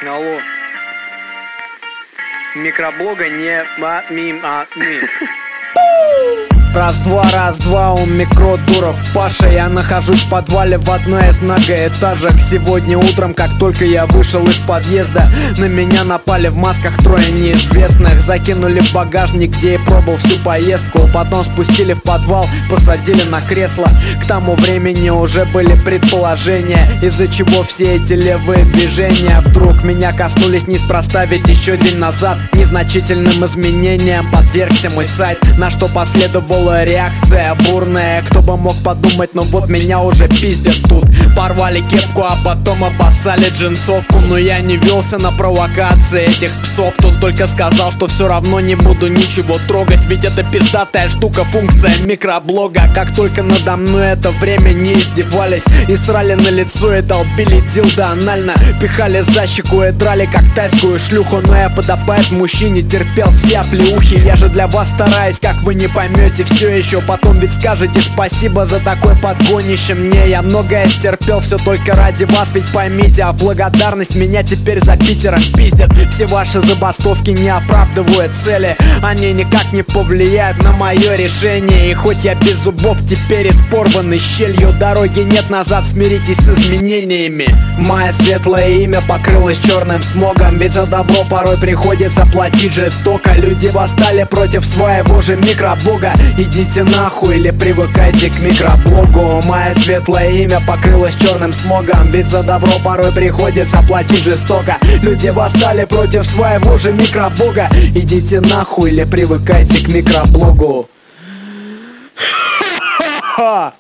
Алло. Микроблога не ми. Раз-два, у микро Дуров Паша. Я нахожусь в подвале в одной из многоэтажек. Сегодня утром, как только я вышел из подъезда, на меня напали в масках трое неизвестных. Закинули в багажник, где я пробыл всю поездку. Потом спустили в подвал, посадили на кресло. К тому времени уже были предположения, из-за чего все эти левые движения вдруг меня коснулись неспроста. Ведь еще день назад незначительным изменениям подвергся мой сайт, на что последовала реакция бурная. Кто бы мог подумать, но вот меня уже пиздят тут. Порвали кепку, а потом обоссали джинсовку. Но я не велся на провокации этих псов. Тут только сказал, что все равно не буду ничего трогать, ведь это пиздатая штука, функция микроблога. Как только надо мной это время не издевались и срали на лицо и долбили дилдо анально, пихали за щеку и драли как тайскую шлюху. Но я подобает мужчине терпел все оплеухи. Я же для вас стараюсь, как вы не поймете все еще. Потом ведь скажете спасибо за такое подгонище мне. Я многое стерпел все только ради вас, ведь поймите, а в благодарность меня теперь за Питером пиздят. Все ваши забастовки не оправдывают цели, они никак не повлияют на мое решение. И хоть я без зубов теперь и с порванной щелью, дороги нет назад, смиритесь с изменениями. Мое светлое имя покрылось черным смогом, ведь за добро порой приходится платить жестоко. Люди восстали против своего же микроблога. Идите нахуй или привыкайте к микроблогу. Мое светлое имя покрылось черным смогом, ведь за добро порой приходится платить жестоко. Люди восстали против своего же микроблога. Идите нахуй или привыкайте к микроблогу. Ха-ха!